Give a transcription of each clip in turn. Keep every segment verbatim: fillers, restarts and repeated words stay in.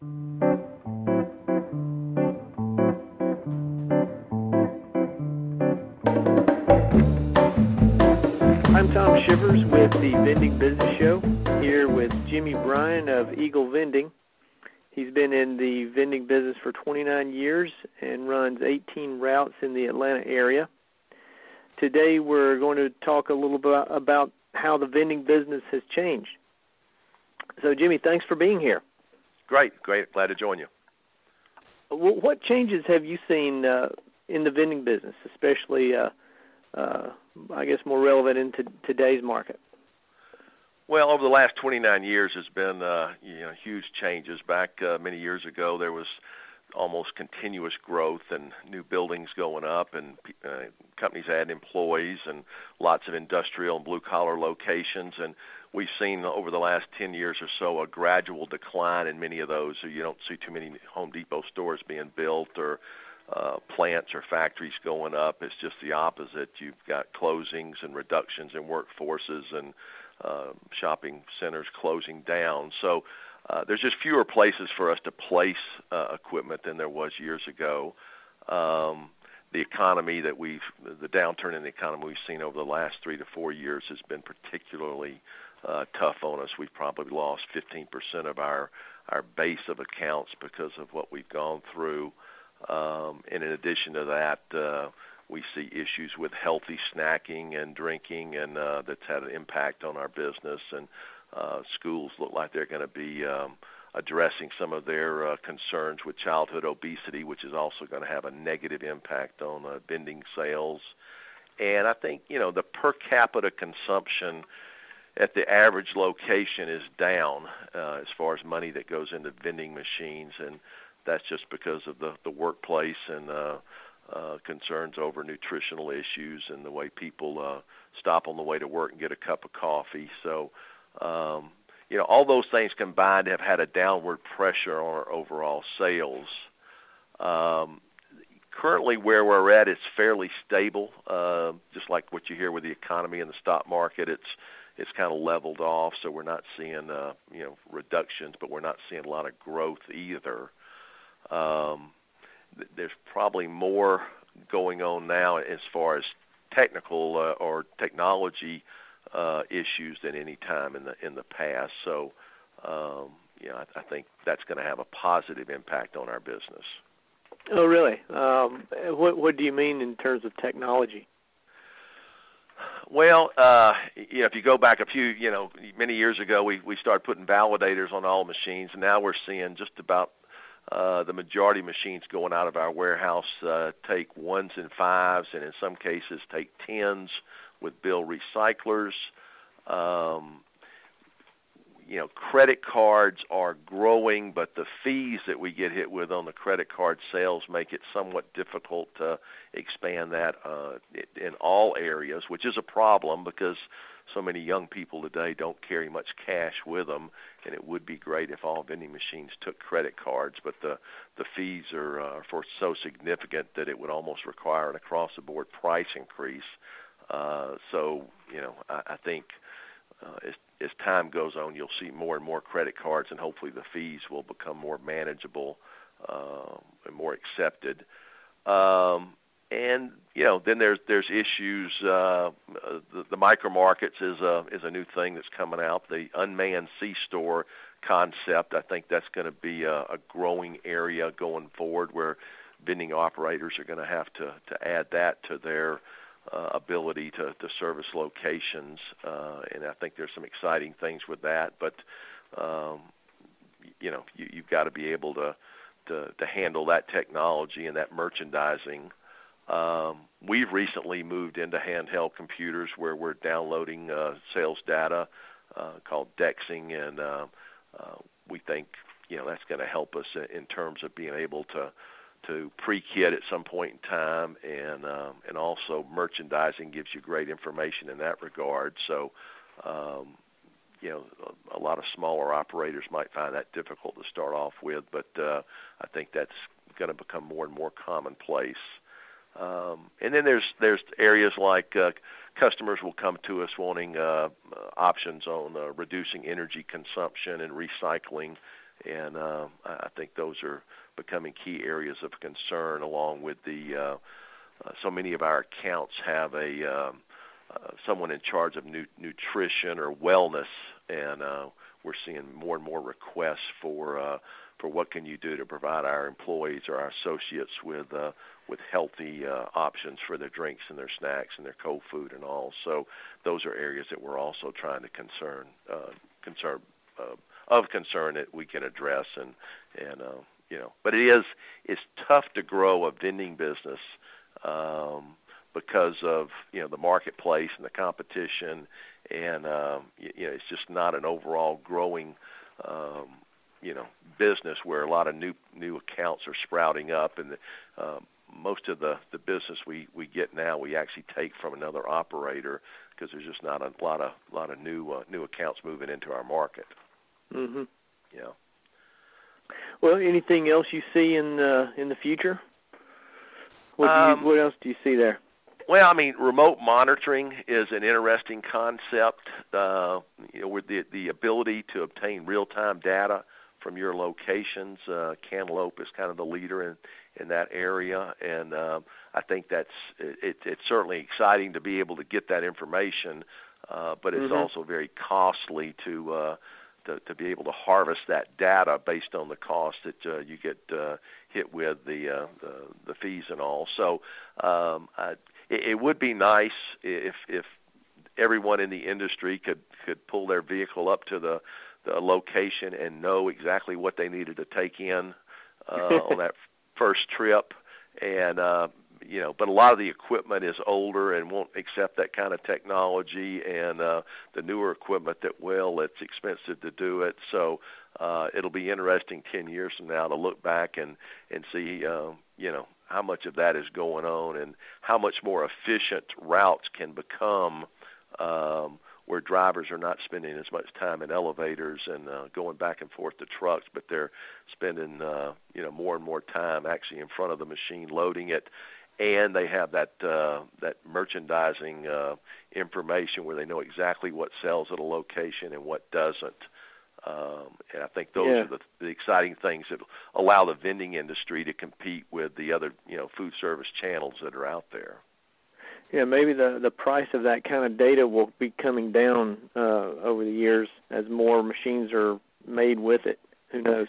I'm Tom Shivers with the Vending Business Show, here with Jimmy Bryan of Eagle Vending. He's been in the vending business for twenty-nine years and runs eighteen routes in the Atlanta area. Today we're going to talk a little bit about how the vending business has changed. So, Jimmy, thanks for being here. Great, great. Glad to join you. What changes have you seen uh, in the vending business, especially uh, Uh, I guess more relevant in t- today's market? Well, over the last twenty-nine years, there's been uh, you know huge changes. Back uh, many years ago, there was almost continuous growth and new buildings going up, and uh, companies adding employees, and lots of industrial and blue-collar locations. And we've seen over the last ten years or so a gradual decline in many of those. So you don't see too many Home Depot stores being built or Uh, plants or factories going up. It's just the opposite. You've got closings and reductions in workforces and uh, shopping centers closing down. So uh, there's just fewer places for us to place uh, equipment than there was years ago. Um, the economy that we've, the downturn in the economy we've seen over the last three to four years has been particularly uh, tough on us. We've probably lost fifteen percent of our, our base of accounts because of what we've gone through. Um, and in addition to that, uh, we see issues with healthy snacking and drinking, and uh, that's had an impact on our business. And uh, schools look like they're going to be um, addressing some of their uh, concerns with childhood obesity, which is also going to have a negative impact on uh, vending sales. And I think, you know, the per capita consumption at the average location is down uh, as far as money that goes into vending machines, and that's just because of the, the workplace and uh, uh, concerns over nutritional issues and the way people uh, stop on the way to work and get a cup of coffee. So, um, you know, all those things combined have had a downward pressure on our overall sales. Um, currently where we're at, it's fairly stable, uh, just like what you hear with the economy and the stock market. It's it's kind of leveled off, so we're not seeing, uh, you know, reductions, but we're not seeing a lot of growth either. Um, th- there's probably more going on now as far as technical uh, or technology uh, issues than any time in the in the past. So, um, you know, I, I think that's going to have a positive impact on our business. Oh, really? Um, what What do you mean in terms of technology? Well, uh, you know, if you go back a few, you know, many years ago, we we started putting validators on all machines, and now we're seeing just about Uh, the majority of machines going out of our warehouse uh, take ones and fives, and in some cases take tens with bill recyclers. Um, you know, credit cards are growing, but the fees that we get hit with on the credit card sales make it somewhat difficult to expand that uh, in all areas, which is a problem because so many young people today don't carry much cash with them, and it would be great if all vending machines took credit cards, but the, the fees are uh, for so significant that it would almost require an across-the-board price increase. Uh, so, you know, I, I think uh, as, as time goes on, you'll see more and more credit cards, and hopefully the fees will become more manageable uh, and more accepted. Um, And you know, then there's there's issues. Uh, the, the micro markets is a is a new thing that's coming out. The unmanned C-store concept, I think that's going to be a, a growing area going forward, where vending operators are going to have to to add that to their uh, ability to to service locations. Uh, and I think there's some exciting things with that. But um, you know, you, you've got to be able to, to to handle that technology and that merchandising. Um, we've recently moved into handheld computers where we're downloading uh, sales data uh, called Dexing, and uh, uh, we think, you know, that's going to help us in, in terms of being able to to pre-kit at some point in time, and um, and also merchandising gives you great information in that regard. So, um, you know, a, a lot of smaller operators might find that difficult to start off with, but uh, I think that's going to become more and more commonplace. Um, and then there's there's areas like uh, customers will come to us wanting uh, uh, options on uh, reducing energy consumption and recycling and uh, I think those are becoming key areas of concern, along with the uh, uh, so many of our accounts have a um, uh, someone in charge of nu- nutrition or wellness, and uh, we're seeing more and more requests for uh, for what can you do to provide our employees or our associates with uh, with healthy uh, options for their drinks and their snacks and their cold food and all. So those are areas that we're also trying to concern uh, concern uh, of concern that we can address, and and uh, you know, but it is it's tough to grow a vending business um, because of you know the marketplace and the competition, and um, you, you know it's just not an overall growing um, you know business where a lot of new new accounts are sprouting up, and the, um, most of the, the business we, we get now we actually take from another operator because there's just not a lot of lot of new uh, new accounts moving into our market. Mhm. Yeah. Well, anything else you see in uh, in the future? What do you, Um, what else do you see there? Well, I mean, remote monitoring is an interesting concept. Uh, you know, with the the ability to obtain real-time data from your locations, uh, Cantaloupe is kind of the leader in, in that area, and um, I think that's it, it's certainly exciting to be able to get that information, uh, but it's mm-hmm. also very costly to, uh, to to be able to harvest that data based on the cost that uh, you get uh, hit with the, uh, the the fees and all. So um, I, it, it would be nice if if everyone in the industry could could pull their vehicle up to the the location and know exactly what they needed to take in uh, on that first trip, and uh, you know, but a lot of the equipment is older and won't accept that kind of technology, and uh, the newer equipment that will, it's expensive to do it. So uh, it'll be interesting ten years from now to look back and and see, uh, you know, how much of that is going on and how much more efficient routes can become. Um, where drivers are not spending as much time in elevators and uh, going back and forth to trucks, but they're spending uh, you know more and more time actually in front of the machine loading it, and they have that uh, that merchandising uh, information where they know exactly what sells at a location and what doesn't. Um, and I think those yeah. are the, the exciting things that allow the vending industry to compete with the other you know food service channels that are out there. Yeah, maybe the, the price of that kind of data will be coming down uh, over the years as more machines are made with it. Who knows?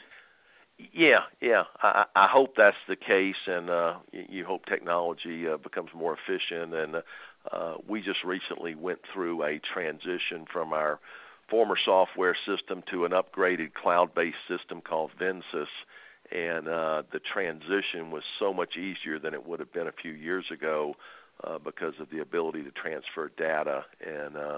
Yeah, yeah. I, I hope that's the case, and uh, you, you hope technology uh, becomes more efficient. And uh, we just recently went through a transition from our former software system to an upgraded cloud-based system called Vensis, and uh, the transition was so much easier than it would have been a few years ago. Uh, because of the ability to transfer data, and uh,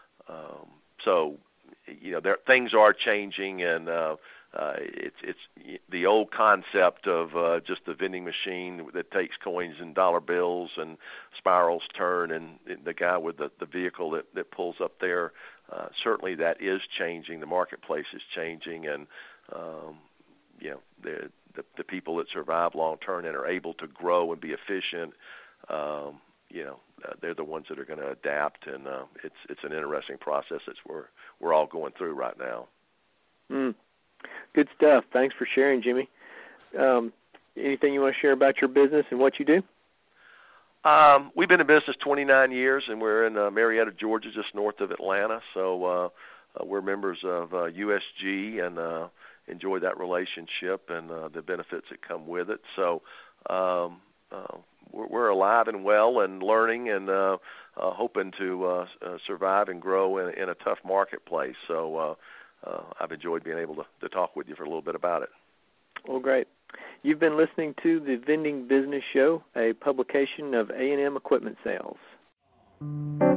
um, so you know there things are changing, and uh, uh, it's it's the old concept of uh, just the vending machine that takes coins and dollar bills and spirals turn, and the guy with the, the vehicle that, that pulls up there. Uh, certainly, that is changing. The marketplace is changing, and um, you know the, the the people that survive long term and are able to grow and be efficient. Um, you know, uh, they're the ones that are going to adapt, and uh, it's it's an interesting process that we're we're all going through right now. Mm. Good stuff. Thanks for sharing, Jimmy. Um, anything you want to share about your business and what you do? Um, we've been in business twenty-nine years, and we're in uh, Marietta, Georgia, just north of Atlanta. So uh, uh, we're members of uh, U S G and uh, enjoy that relationship and uh, the benefits that come with it. So. Um, uh, We're alive and well and learning and uh, uh, hoping to uh, uh, survive and grow in, in a tough marketplace. So uh, uh, I've enjoyed being able to, to talk with you for a little bit about it. Well, great. You've been listening to the Vending Business Show, a publication of A and M Equipment Sales.